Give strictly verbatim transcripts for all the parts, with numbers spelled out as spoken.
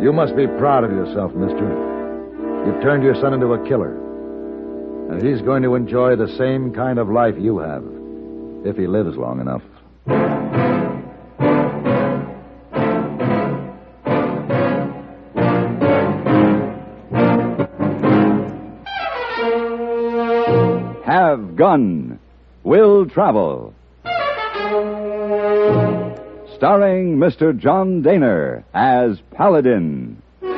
You must be proud of yourself, mister. You've turned your son into a killer. And he's going to enjoy the same kind of life you have, if he lives long enough. Have Gun. Will Travel. Starring Mister John Daner as Paladin.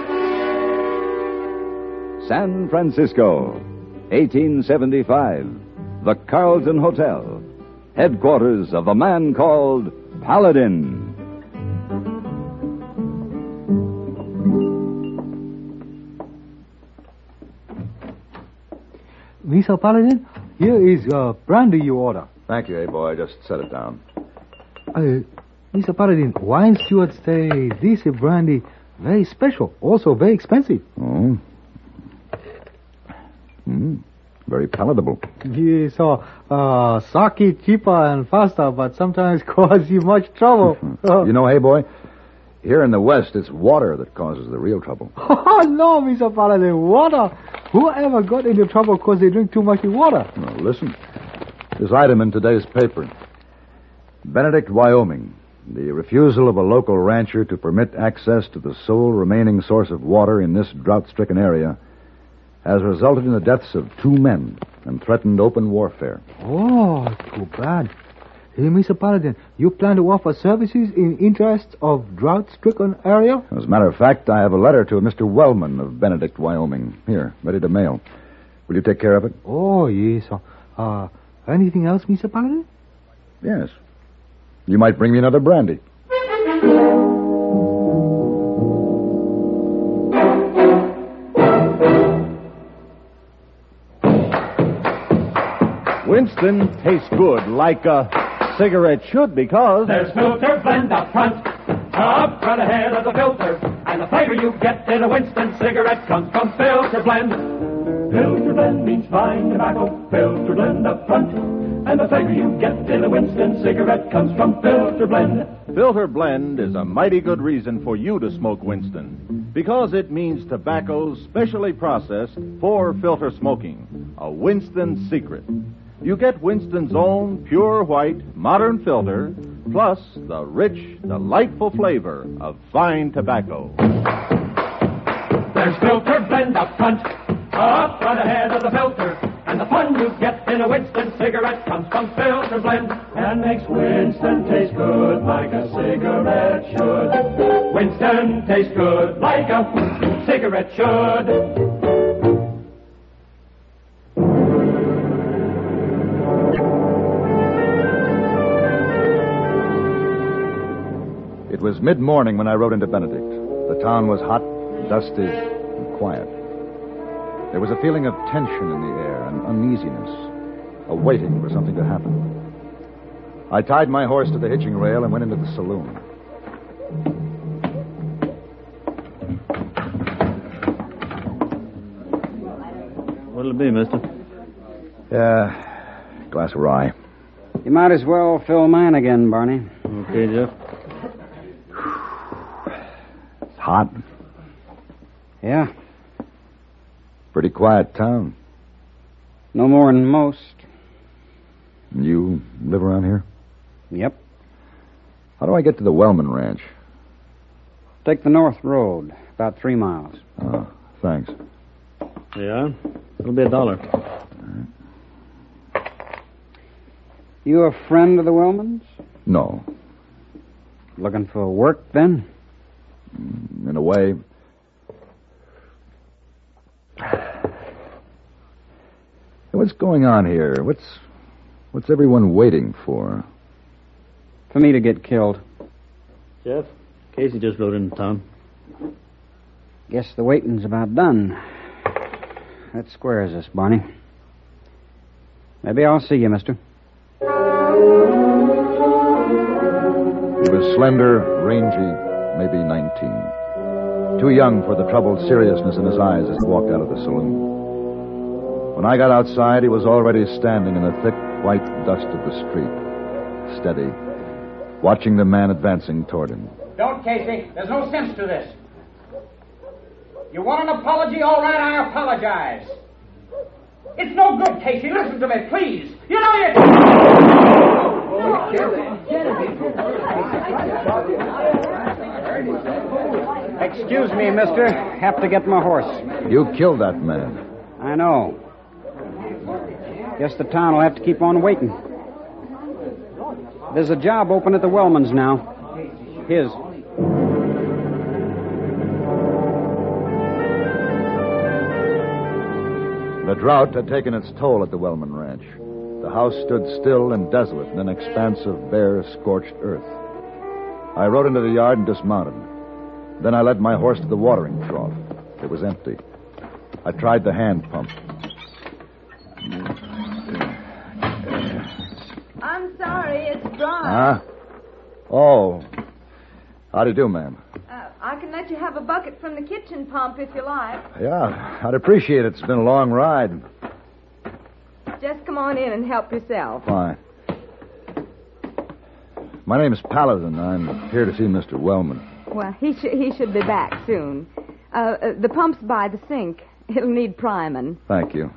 San Francisco, eighteen seventy-five. The Carlton Hotel. Headquarters of a man called Paladin. Mister Paladin, here is uh, brandy you order. Thank you, hey boy. Just set it down. Uh, Mister Paladin, wine stewards say this brandy very special, also very expensive. Oh. Mm, very palatable. Yes, so, uh, sake cheaper and faster, but sometimes cause you much trouble. You know, hey boy, here in the West, it's water that causes the real trouble. Oh, no, Mister Paladin, water. Whoever got into trouble because they drink too much water? Now, listen. This item in today's paper. Benedict, Wyoming. The refusal of a local rancher to permit access to the sole remaining source of water in this drought-stricken area has resulted in the deaths of two men and threatened open warfare. Oh, too bad. Hey, Mister Paladin, you plan to offer services in interest of drought-stricken area? As a matter of fact, I have a letter to a Mister Wellman of Benedict, Wyoming. Here, ready to mail. Will you take care of it? Oh, yes. Uh, anything else, Mister Paladin? Yes. You might bring me another brandy. Winston tastes good like a cigarette should because there's filter blend up front, up front ahead of the filter, and the flavor you get in a Winston cigarette comes from filter blend. Filter blend means fine tobacco, filter blend up front, and the flavor you get in a Winston cigarette comes from filter blend. Filter blend is a mighty good reason for you to smoke Winston, because it means tobacco specially processed for filter smoking, a Winston secret. You get Winston's own pure white, modern filter, plus the rich, delightful flavor of fine tobacco. There's filter blend up front, up front ahead of the filter, and the fun you get in a Winston cigarette comes from filter blend, and makes Winston taste good like a cigarette should. Winston tastes good like a cigarette should. It was mid-morning when I rode into Benedict. The town was hot, dusty, and quiet. There was a feeling of tension in the air and uneasiness, a waiting for something to happen. I tied my horse to the hitching rail and went into the saloon. What'll it be, mister? Yeah, glass of rye. You might as well fill mine again, Barney. Okay, Jeff. It's hot. Yeah. Pretty quiet town. No more than most. You live around here? Yep. How do I get to the Wellman Ranch? Take the North Road, about three miles. Oh, thanks. Yeah? It'll be a dollar. You a friend of the Wellmans? No. Looking for work, then? In a way. What's going on here? What's what's everyone waiting for? For me to get killed. Jeff, Casey just rode into town. Guess the waiting's about done. That squares us, Barney. Maybe I'll see you, mister. He was slender, rangy, maybe nineteen. Too young for the troubled seriousness in his eyes as he walked out of the saloon. When I got outside, he was already standing in the thick, white dust of the street, steady, watching the man advancing toward him. Don't, Casey. There's no sense to this. You want an apology? All right, I apologize. It's no good, Casey. Listen to me, please. You know you... Excuse me, mister. Have to get my horse. You killed that man. I know. Guess the town will have to keep on waiting. There's a job open at the Wellmans now. His. The drought had taken its toll at the Wellman Ranch. The house stood still and desolate in an expanse of bare, scorched earth. I rode into the yard and dismounted. Then I led my horse to the watering trough. It was empty. I tried the hand pump. I'm sorry, it's dry. Huh? Oh. How do you do, ma'am? Uh, I can let you have a bucket from the kitchen pump if you like. Yeah, I'd appreciate it. It's been a long ride. Just come on in and help yourself. Fine. My name is Paladin. I'm here to see Mister Wellman. Well, he, sh- he should be back soon. Uh, uh, the pump's by the sink. It'll need priming. Thank you.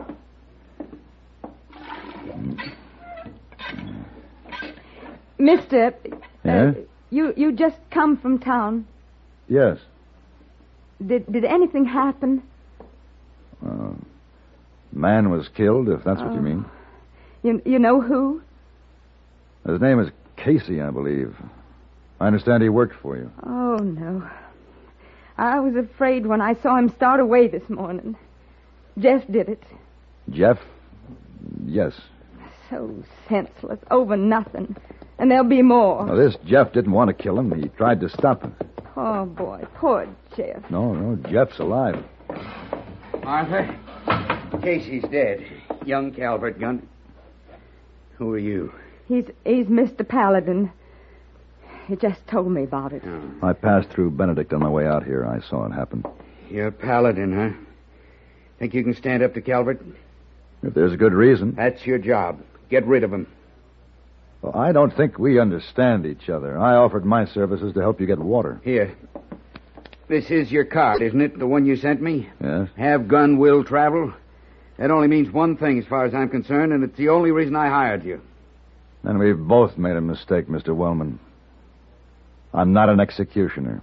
Mister, Yeah? uh, you you just come from town. Yes. Did did anything happen? Uh, man was killed, if that's what Oh. you mean. You you know who? His name is Casey, I believe. I understand he worked for you. Oh, no. I was afraid when I saw him start away this morning. Jeff did it. Jeff? Yes. So senseless, over nothing. And there'll be more. Now, this Jeff didn't want to kill him. He tried to stop him. Oh, boy, poor Jeff. No, no, Jeff's alive. Martha, Casey's dead. Young Calvert gun. Who are you? He's he's Mister Paladin. He just told me about it. Oh. I passed through Benedict on my way out here. I saw it happen. You're Paladin, huh? Think you can stand up to Calvert? If there's a good reason. That's your job. Get rid of him. Well, I don't think we understand each other. I offered my services to help you get water. Here. This is your card, isn't it? The one you sent me? Yes? Have gun, will travel. That only means one thing as far as I'm concerned, and it's the only reason I hired you. And we've both made a mistake, Mister Wellman. I'm not an executioner.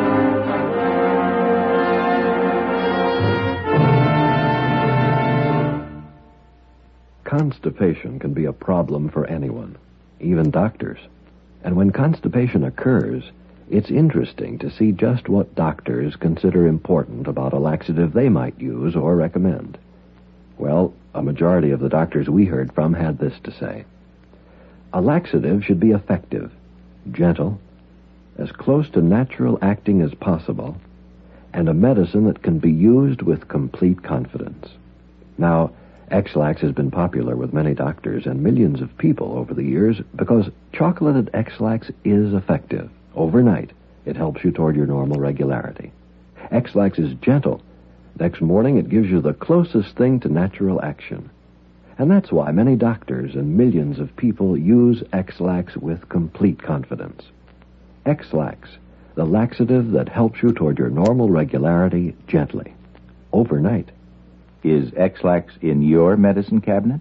Constipation can be a problem for anyone, even doctors. And when constipation occurs, it's interesting to see just what doctors consider important about a laxative they might use or recommend. Well, a majority of the doctors we heard from had this to say. A laxative should be effective, gentle, as close to natural acting as possible, and a medicine that can be used with complete confidence. Now, X-Lax has been popular with many doctors and millions of people over the years because chocolated X-Lax is effective. Overnight, it helps you toward your normal regularity. X-Lax is gentle. Next morning, it gives you the closest thing to natural action. And that's why many doctors and millions of people use X-Lax with complete confidence. X-Lax, the laxative that helps you toward your normal regularity gently, overnight. Is X-Lax in your medicine cabinet?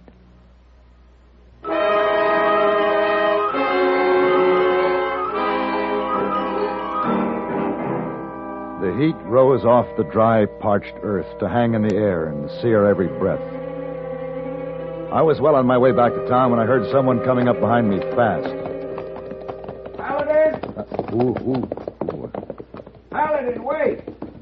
The heat rose off the dry, parched earth to hang in the air and sear every breath. I was well on my way back to town when I heard someone coming up behind me fast. Paladin! Uh, ooh, ooh, ooh. Paladin, wait!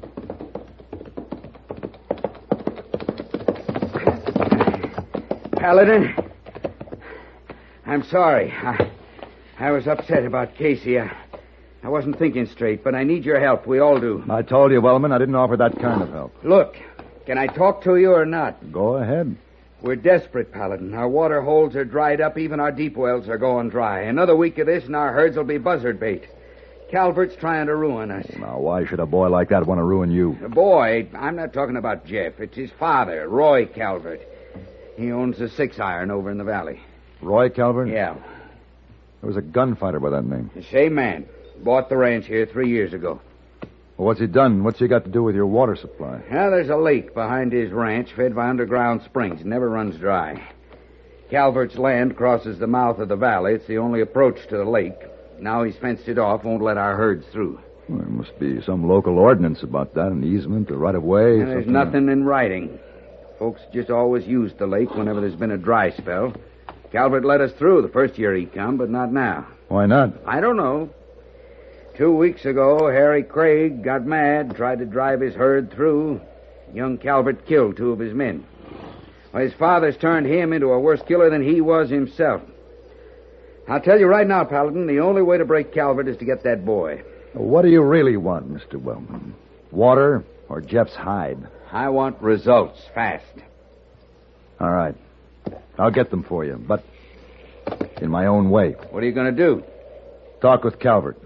Paladin, I'm sorry. I, I was upset about Casey. I, I wasn't thinking straight, but I need your help. We all do. I told you, Wellman, I didn't offer that kind of help. Look, can I talk to you or not? Go ahead. We're desperate, Paladin. Our water holes are dried up. Even our deep wells are going dry. Another week of this, and our herds will be buzzard bait. Calvert's trying to ruin us. Now, why should a boy like that want to ruin you? Boy, I'm not talking about Jeff. It's his father, Roy Calvert. He owns a six-iron over in the valley. Roy Calvert? Yeah. There was a gunfighter by that name. The same man. Bought the ranch here three years ago. Well, what's he done? What's he got to do with your water supply? Now, there's a lake behind his ranch fed by underground springs. It never runs dry. Calvert's land crosses the mouth of the valley. It's the only approach to the lake. Now he's fenced it off, won't let our herds through. Well, there must be some local ordinance about that, an easement, a right-of-way. And there's nothing in writing. Folks just always used the lake whenever there's been a dry spell. Calvert let us through the first year he come, but not now. Why not? I don't know. Two weeks ago, Harry Craig got mad, tried to drive his herd through. Young Calvert killed two of his men. Well, his father's turned him into a worse killer than he was himself. I'll tell you right now, Paladin, the only way to break Calvert is to get that boy. What do you really want, Mister Wellman? Water or Jeff's hide? I want results, fast. All right. I'll get them for you, but in my own way. What are you going to do? Talk with Calvert.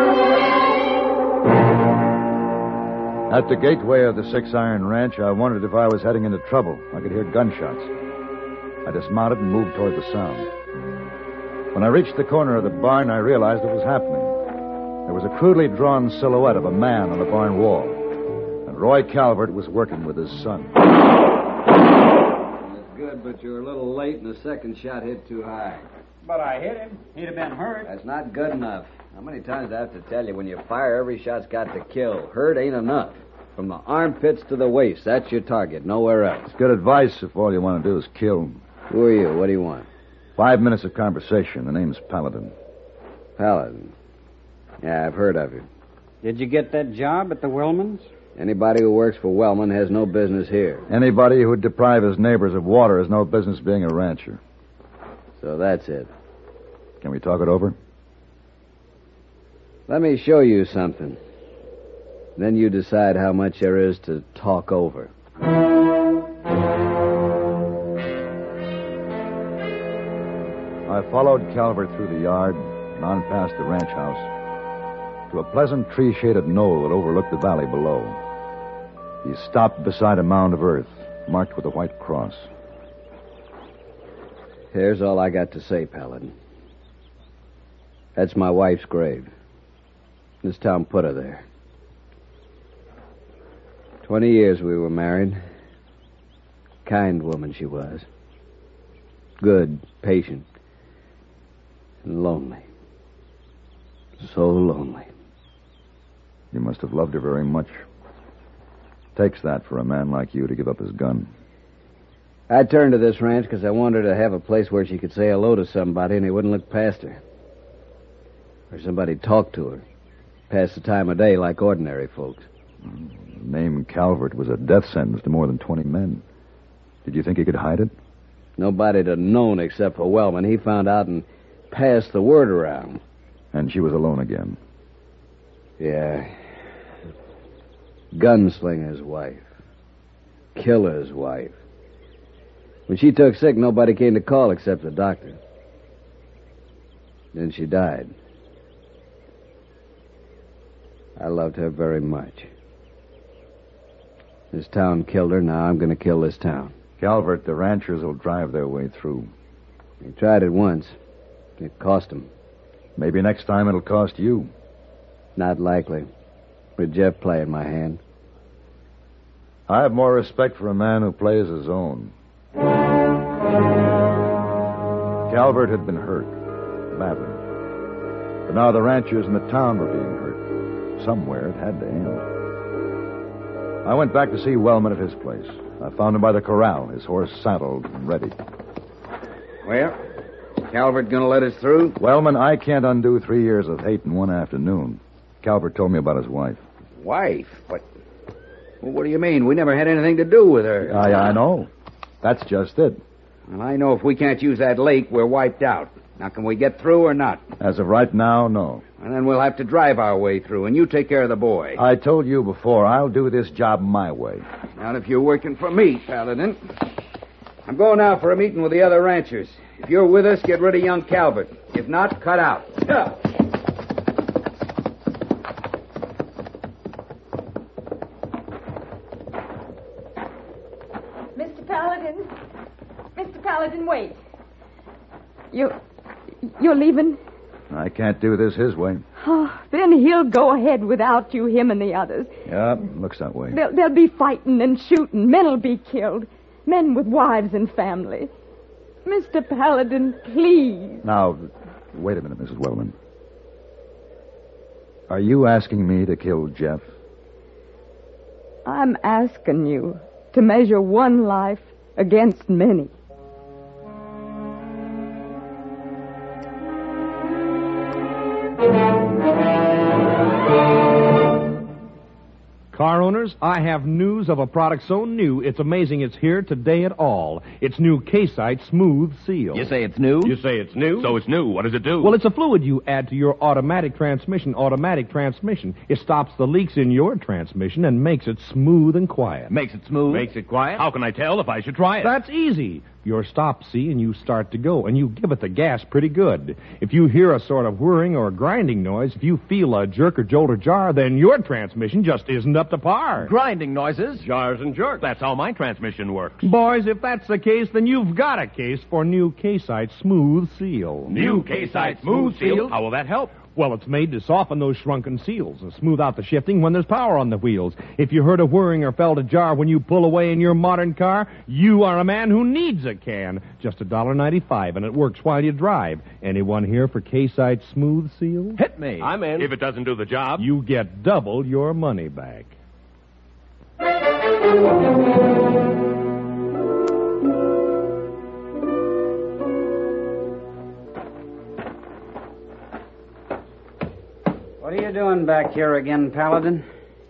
At the gateway of the Six Iron Ranch, I wondered if I was heading into trouble. I could hear gunshots. I dismounted and moved toward the sound. When I reached the corner of the barn, I realized what was happening. There was a crudely drawn silhouette of a man on the barn wall, and Roy Calvert was working with his son. That's good, but you're a little late, and the second shot hit too high. But I hit him. He'd have been hurt. That's not good enough. How many times do I have to tell you, when you fire, every shot's got to kill. Hurt ain't enough. From the armpits to the waist, that's your target, nowhere else. It's good advice if all you want to do is kill. Who are you? What do you want? Five minutes of conversation. The name's Paladin. Paladin. Yeah, I've heard of you. Did you get that job at the Wellmans? Anybody who works for Wellman has no business here. Anybody who would deprive his neighbors of water has no business being a rancher. So that's it. Can we talk it over? Let me show you something. Then you decide how much there is to talk over. I followed Calvert through the yard and on past the ranch house to a pleasant tree-shaded knoll that overlooked the valley below. He stopped beside a mound of earth marked with a white cross. Here's all I got to say, Paladin. That's my wife's grave. This town put her there. Twenty years we were married. Kind woman she was. Good, patient, and lonely. So lonely. You must have loved her very much. Takes that for a man like you to give up his gun. I turned to this ranch because I wanted her to have a place where she could say hello to somebody and they wouldn't look past her. Or somebody talk to her. Pass the time of day like ordinary folks. The name Calvert was a death sentence to more than twenty men. Did you think he could hide it? Nobody'd have known except for Wellman. He found out and passed the word around. And she was alone again. Yeah. Gunslinger's wife. Killer's wife. When she took sick, nobody came to call except the doctor. Then she died. I loved her very much. This town killed her. Now I'm going to kill this town. Calvert, the ranchers will drive their way through. They tried it once. It cost them. Maybe next time it'll cost you. Not likely. With Jeff playing my hand. I have more respect for a man who plays his own. Calvert had been hurt. Badly. But now the ranchers in the town were being hurt. Somewhere it had to end. I went back to see Wellman at his place. I found him by the corral, his horse saddled and ready. Well, Calvert gonna let us through? Wellman, I can't undo three years of hate in one afternoon. Calvert told me about his wife. Wife? What? Well, what do you mean? We never had anything to do with her. I, I know. That's just it. Well, I know if we can't use that lake, we're wiped out. Now, can we get through or not? As of right now, no. And then we'll have to drive our way through, and you take care of the boy. I told you before, I'll do this job my way. Not if you're working for me, Paladin. I'm going now for a meeting with the other ranchers. If you're with us, get rid of young Calvert. If not, cut out. Yeah. Mister Paladin. Mister Paladin, wait. You... You're leaving? I can't do this his way. Oh, then he'll go ahead without you, him and the others. Yeah, looks that way. They'll, they'll be fighting and shooting. Men'll be killed. Men with wives and family. Mister Paladin, please. Now, wait a minute, Missus Wellman. Are you asking me to kill Jeff? I'm asking you to measure one life against many. Car owners, I have news of a product so new, it's amazing it's here today at all. It's new K-Site Smooth Seal. You say it's new? You say it's new? So it's new. What does it do? Well, it's a fluid you add to your automatic transmission. Automatic transmission. It stops the leaks in your transmission and makes it smooth and quiet. Makes it smooth? Makes it quiet? How can I tell if I should try it? That's easy. Your stop, see, and you start to go, and you give it the gas pretty good. If you hear a sort of whirring or grinding noise, if you feel a jerk or jolt or jar, then your transmission just isn't up to par. Grinding noises? Jars and jerks. That's how my transmission works. Boys, if that's the case, then you've got a case for new K-Site Smooth Seal. New K-Site Smooth Seal? How will that help? Well, it's made to soften those shrunken seals and smooth out the shifting when there's power on the wheels. If you heard a whirring or felt a jar when you pull away in your modern car, you are a man who needs a can. Just a dollar ninety-five, and it works while you drive. Anyone here for K-Site Smooth Seal? Hit me. I'm in. If it doesn't do the job, you get double your money back. What are you doing back here again, Paladin?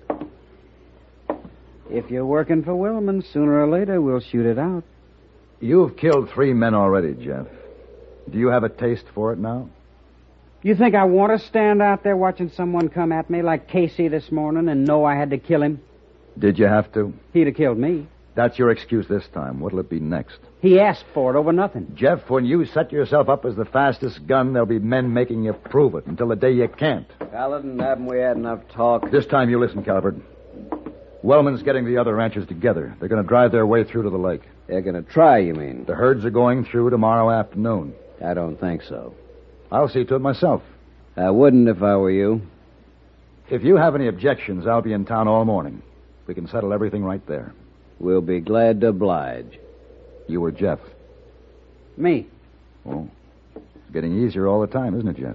If you're working for Willman, sooner or later we'll shoot it out. You've killed three men already, Jeff. Do you have a taste for it now? You think I want to stand out there watching someone come at me like Casey this morning and know I had to kill him? Did you have to? He'd have killed me. That's your excuse this time. What'll it be next? He asked for it over nothing. Jeff, when you set yourself up as the fastest gun, there'll be men making you prove it until the day you can't. Paladin, haven't we had enough talk? This time you listen, Calvert. Wellman's getting the other ranchers together. They're going to drive their way through to the lake. They're going to try, you mean? The herds are going through tomorrow afternoon. I don't think so. I'll see to it myself. I wouldn't if I were you. If you have any objections, I'll be in town all morning. We can settle everything right there. We'll be glad to oblige. You or Jeff? Me. Oh, it's getting easier all the time, isn't it, Jeff?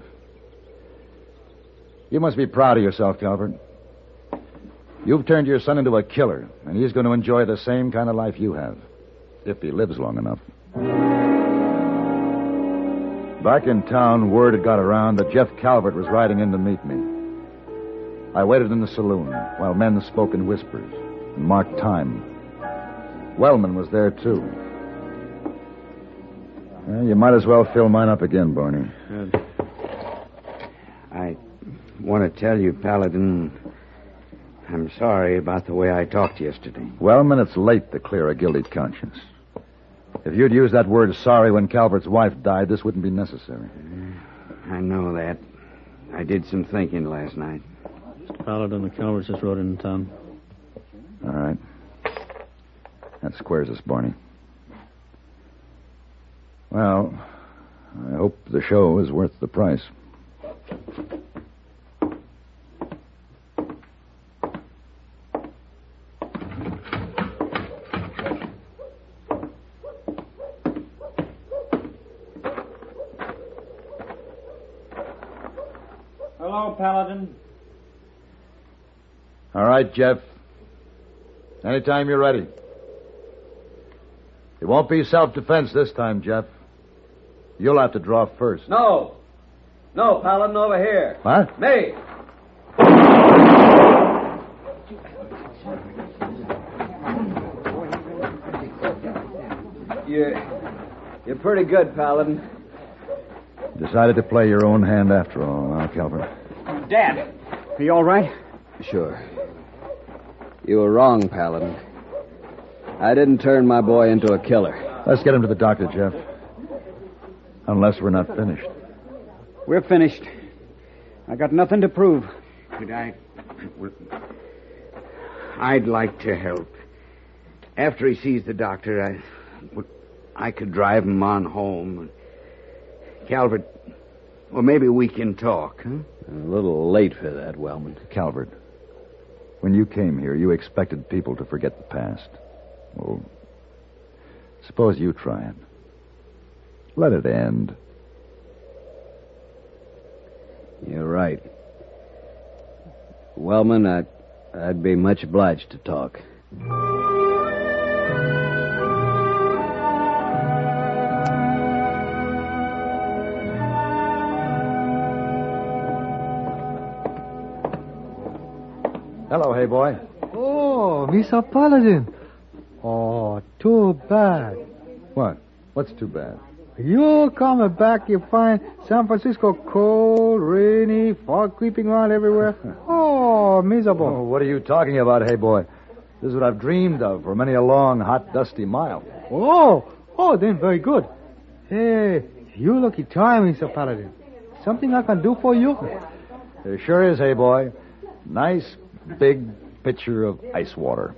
You must be proud of yourself, Calvert. You've turned your son into a killer, and he's going to enjoy the same kind of life you have, if he lives long enough. Back in town, word had got around that Jeff Calvert was riding in to meet me. I waited in the saloon while men spoke in whispers and marked time. Wellman was there, too. Well, you might as well fill mine up again, Barney. Uh, I want to tell you, Paladin, I'm sorry about the way I talked yesterday. Wellman, it's late to clear a guilty conscience. If you'd used that word sorry when Calvert's wife died, this wouldn't be necessary. Uh, I know that. I did some thinking last night. Mister Paladin, the Calverts just rode into town. All right. That squares us, Barney. Well, I hope the show is worth the price. Hello, Paladin. All right, Jeff. Anytime you're ready. It won't be self-defense this time, Jeff. You'll have to draw first. No. No, Paladin, over here. What? Me. You're, you're pretty good, Paladin. Decided to play your own hand after all, huh, Calvert? Dad, are you all right? Sure. You were wrong, Paladin. I didn't turn my boy into a killer. Let's get him to the doctor, Jeff. Unless we're not finished. We're finished. I got nothing to prove. Could I... I'd like to help. After he sees the doctor, I... I could drive him on home. Calvert, well, maybe we can talk, huh? A little late for that, Wellman. Calvert, when you came here, you expected people to forget the past. Well, suppose you try it. Let it end. You're right. Wellman, I, I'd be much obliged to talk. Hello, hey boy. Oh, Mister Paladin. Oh, too bad. What? What's too bad? You coming back, you find San Francisco cold, rainy, fog creeping around everywhere. Oh, miserable. Oh, what are you talking about, hey boy? This is what I've dreamed of for many a long, hot, dusty mile. Oh, oh, then very good. Hey, you lucky time, Mister Paladin. Something I can do for you? There sure is, hey boy. Nice, big pitcher of ice water.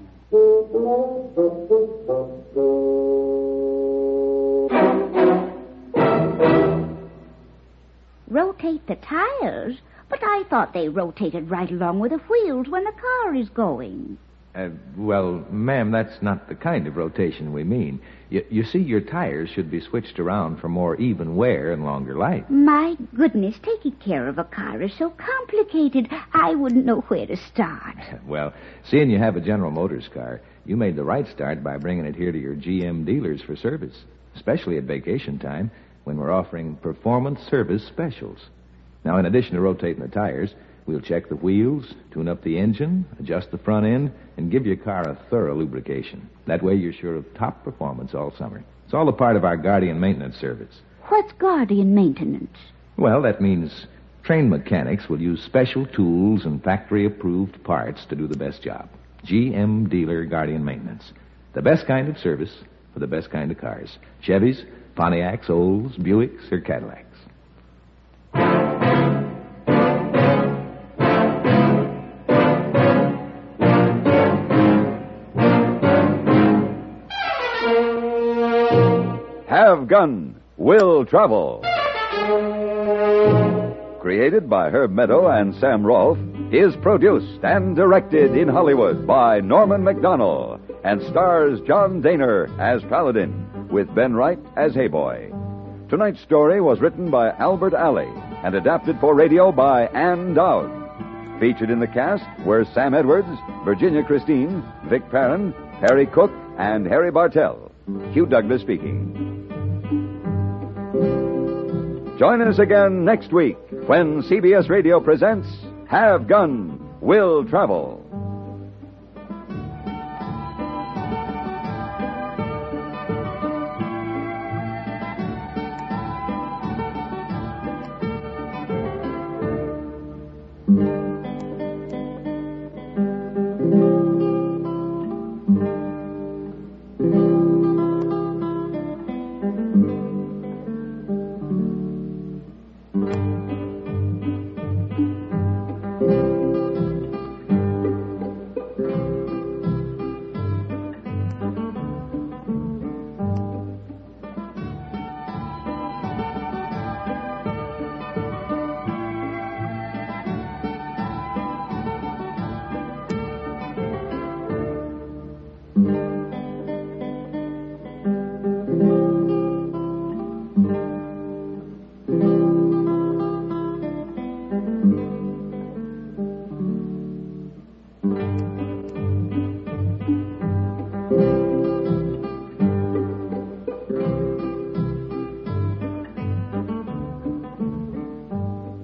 Rotate the tires? But I thought they rotated right along with the wheels when the car is going. Uh, well, ma'am, that's not the kind of rotation we mean. You, you see, your tires should be switched around for more even wear and longer life. My goodness, taking care of a car is so complicated, I wouldn't know where to start. Well, seeing you have a General Motors car, you made the right start by bringing it here to your G M dealers for service, especially at vacation time when we're offering performance service specials. Now, in addition to rotating the tires, we'll check the wheels, tune up the engine, adjust the front end, and give your car a thorough lubrication. That way you're sure of top performance all summer. It's all a part of our Guardian maintenance service. What's Guardian maintenance? Well, that means trained mechanics will use special tools and factory-approved parts to do the best job. G M Dealer Guardian Maintenance. The best kind of service for the best kind of cars. Chevys, Pontiacs, Olds, Buicks, or Cadillacs. Have Gun, Will Travel. Created by Herb Meadow and Sam Rolfe, is produced and directed in Hollywood by Norman McDonnell and stars John Daner as Paladin, with Ben Wright as Hayboy. Tonight's story was written by Albert Alley and adapted for radio by Ann Dowd. Featured in the cast were Sam Edwards, Virginia Christine, Vic Perrin, Harry Cook, and Harry Bartell. Hugh Douglas speaking. Join us again next week when C B S Radio presents Have Gun, Will Travel. Thank you.